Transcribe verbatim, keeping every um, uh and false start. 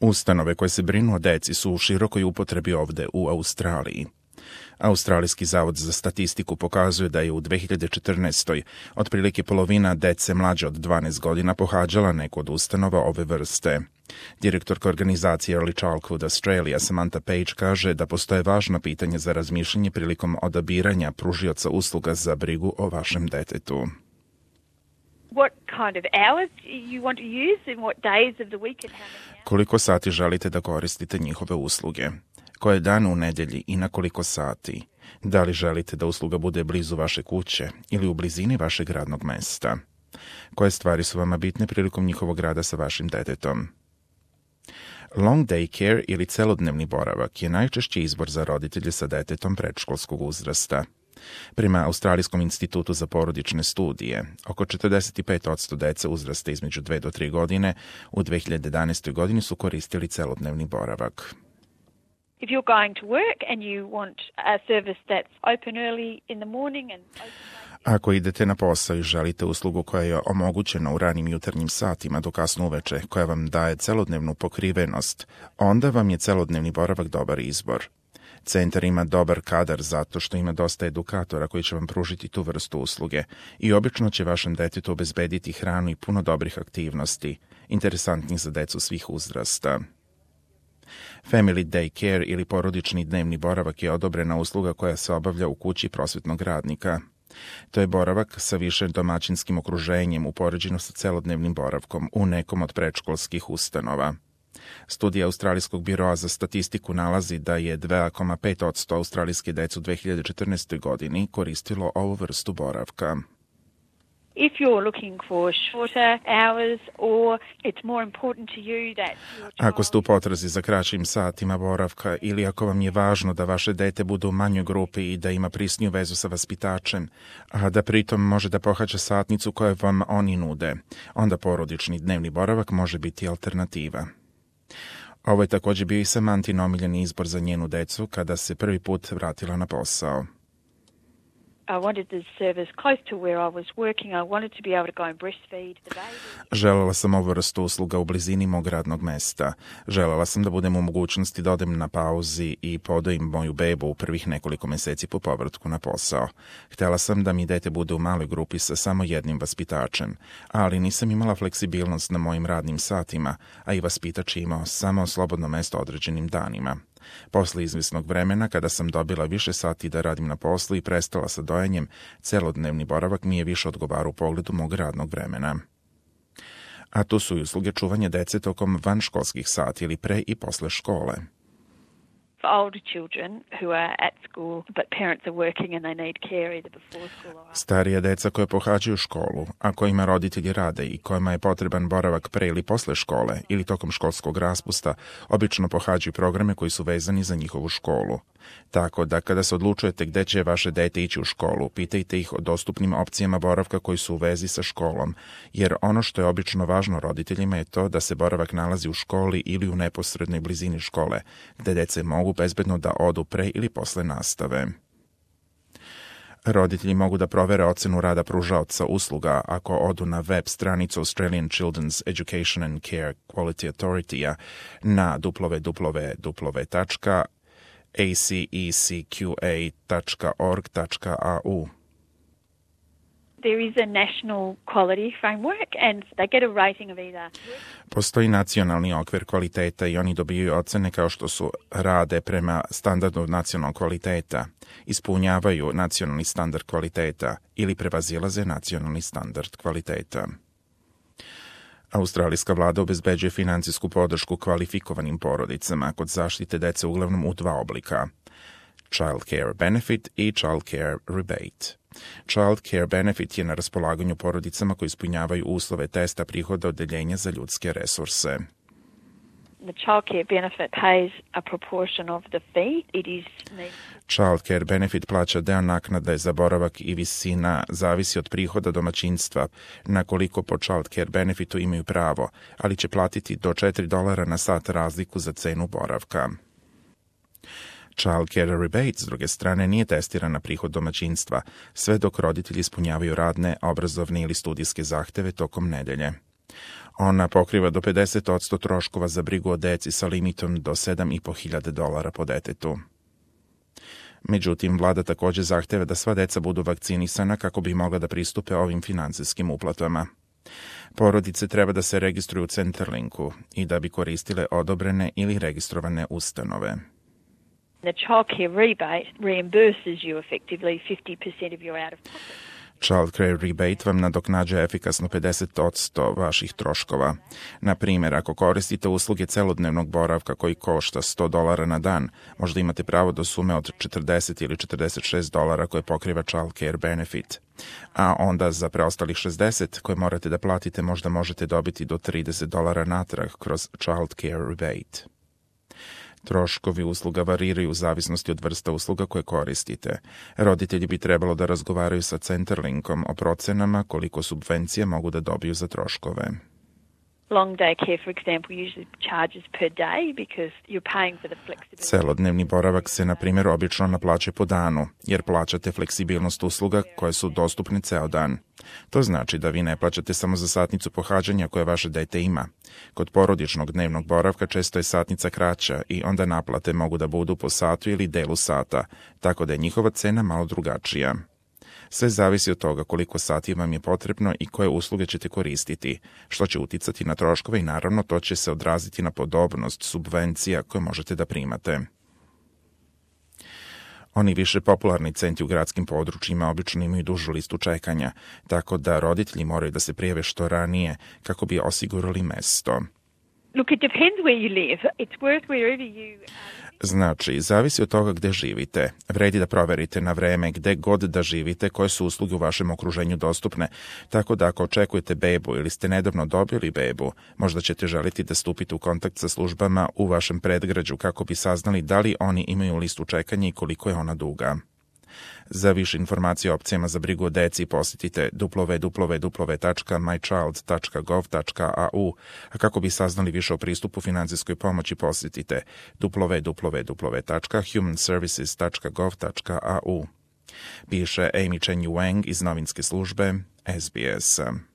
Ustanove koje se brinu o deci su u širokoj upotrebi ovde u Australiji. Australijski zavod za statistiku pokazuje da je u dve hiljade četrnaestoj otprilike polovina dece mlađe od dvanaest godina pohađala neku od ustanova ove vrste. Direktorka organizacije Early Childhood Australia Samantha Page kaže da postoje važna pitanja za razmišljanje prilikom odabiranja pružioca usluga za brigu o vašem detetu. What kind of hours you want to use and what days of the week and how many hours? Koliko sati želite da koristite njihove usluge? Koje dane u nedelji i na koliko sati? Da li želite da usluga bude blizu vaše kuće ili u blizini vašeg radnog mesta? Koje stvari su vama bitne prilikom njihovog rada sa vašim detetom? Long day care ili celodnevni boravak je najčešći izbor za roditelje sa detetom predškolskog uzrasta. Prema Australijskom institutu za porodične studije, oko četrdeset pet posto dece uzrasta između dve do tri godine u dve hiljade jedanaestoj godini su koristili celodnevni boravak. If you're going to work and you want a service that's open early in the morning and open late... Ako idete na posao i želite uslugu koja je omogućena u ranim jutarnjim satima do kasno uveče, koja vam daje celodnevnu pokrivenost, onda vam je celodnevni boravak dobar izbor. Centar ima dobar kadar zato što ima dosta edukatora koji će vam pružiti tu vrstu usluge i obično će vašem detetu obezbediti hranu i puno dobrih aktivnosti, interesantnih za decu svih uzrasta. Family Day Care ili porodični dnevni boravak je odobrena usluga koja se obavlja u kući prosvetnog radnika. To je boravak sa više domaćinskim okruženjem upoređeno sa celodnevnim boravkom u nekom od predškolskih ustanova. Studija Australijskog biroa za statistiku nalazi da je dva zarez pet posto australijske dece u dve hiljade četrnaestoj godini koristilo ovu vrstu boravka. If you're looking for shorter hours or it's more important to you that your child... Ako ste u potrazi za kraćim satima boravka ili ako vam je važno da vaše dete bude u manjoj grupi i da ima prisniju vezu sa vaspitačem, a da pritom može da pohađa satnicu koju vam oni nude, onda porodični dnevni boravak može biti alternativa. Ovo je također bio i Samantin omiljeni izbor za njenu decu kada se prvi put vratila na posao. I wanted the service close to where I was working. I wanted to be able to go and breastfeed the baby. Želela sam ovu vrstu usluga u blizini mog radnog mesta. Želela sam da budem u mogućnosti da odem na pauzi i podojim moju bebu u prvih nekoliko meseci po povratku na posao. Htela sam da mi dete bude u maloj grupi sa samo jednim vaspitačem, ali nisam imala fleksibilnost na mojim radnim satima, a i vaspitač je imao samo slobodno mesto određenim danima. Posle izvisnog vremena, kada sam dobila više sati da radim na poslu i prestala sa dojenjem, celodnevni boravak mi je više odgovarao u pogledu mog radnog vremena. A tu su i usluge čuvanja dece tokom vanškolskih sati ili pre i posle škole. For older children who are at school but parents are working and they need care either before school or after. Starija deca koje pohađaju školu, a kojima roditelji rade i kojima je potreban boravak pre ili posle škole ili tokom školskog raspusta, obično pohađaju programe koji su vezani za njihovu školu. Tako da kada se odlučujete gde će vaše dete ići u školu, pitajte ih o dostupnim opcijama boravka koji su u vezi sa školom, jer ono što je obično važno roditeljima je to da se boravak nalazi u školi ili u neposrednoj blizini škole, gde dece mogu bezbedno da odu pre ili posle nastave. Roditelji mogu da provere ocenu rada pružaoca usluga ako odu na web stranicu Australian Children's Education and Care Quality Authority-a na w w w tačka a c e c q a tačka org tačka a u. There is a national quality framework and they get a rating of either. Postoji nacionalni okvir kvaliteta i oni dobijaju ocene kao što su rade prema standardu nacionalnog kvaliteta, ispunjavaju nacionalni standard kvaliteta ili prevazilaze nacionalni standard kvaliteta. Australijska vlada obezbeđuje financijsku podršku kvalifikovanim porodicama kod zaštite dece uglavnom u dva oblika: Child Care Benefit i Child Care Rebate. Child Care Benefit je na raspolaganju porodicama koji ispunjavaju uslove testa prihoda odeljenja za ljudske resurse. The child care benefit pays a proportion of the fee. It is Child Care Benefit plaća deo naknade za boravak i visina zavisi od prihoda domaćinstva na koliko po Child Care Benefitu imaju pravo, ali će platiti do četiri dolara na sat razliku za cenu boravka. Child Care Rebate, s druge strane, nije testiran na prihod domaćinstva, sve dok roditelji ispunjavaju radne, obrazovne ili studijske zahteve tokom nedelje. Ona pokriva do pedeset posto troškova za brigu o deci sa limitom do sedam i po hiljade dolara po detetu. Međutim, vlada također zahteva da sva deca budu vakcinisana kako bi mogla da pristupe ovim finansijskim uplatama. Porodice treba da se registruju u Centerlinku i da bi koristile odobrene ili registrovane ustanove. The childcare rebate reimburses you effectively fifty percent of your out-of-pocket. Childcare rebate vam nadoknađuje efikasno pedeset posto vaših troškova. Na primjer, ako koristite usluge celodnevnog boravka koji košta sto dolara na dan, možda imate pravo do sume od četrdeset ili četrdeset šest dolara koje pokriva childcare benefit. A onda za preostalih šezdeset koje morate da platite možda možete dobiti do trideset dolara natrag kroz childcare rebate. Troškovi usluga variraju u zavisnosti od vrsta usluga koje koristite. Roditelji bi trebalo da razgovaraju sa Centerlinkom o procenama koliko subvencije mogu da dobiju za troškove. Long day care, for example, usually charges per day because you're paying for the flexibility. Celodnevni boravak se, na primjer, obično naplaćuje po danu, jer plaćate fleksibilnost usluga koje su dostupne ceo dan. To znači da vi ne plaćate samo za satnicu pohađanja koje vaše dete ima. Kod porodičnog dnevnog boravka često je satnica kraća i onda naplate mogu da budu po satu ili delu sata, tako da je njihova cena malo drugačija. Sve zavisi od toga koliko sati vam je potrebno i koje usluge ćete koristiti, što će uticati na troškove i naravno to će se odraziti na podobnost subvencija koje možete da primate. Oni više popularni centri u gradskim područjima obično imaju dužu listu čekanja, tako da roditelji moraju da se prijave što ranije kako bi osigurali mesto. Look, it depends where you live. It's worth wherever you... Znači, zavisi od toga gde živite. Vredi da proverite na vreme gde god da živite koje su usluge u vašem okruženju dostupne, tako da ako očekujete bebu ili ste nedavno dobili bebu, možda ćete želiti da stupite u kontakt sa službama u vašem predgrađu kako bi saznali da li oni imaju listu čekanja i koliko je ona duga. Za više informacije o opcijama za brigu o deci posjetite w w w tačka my child tačka gov tačka a u, a kako bi saznali više o pristupu finansijskoj pomoći posjetite w w w tačka human services tačka gov tačka a u. Piše Amy Chen Wang iz novinske službe S B S.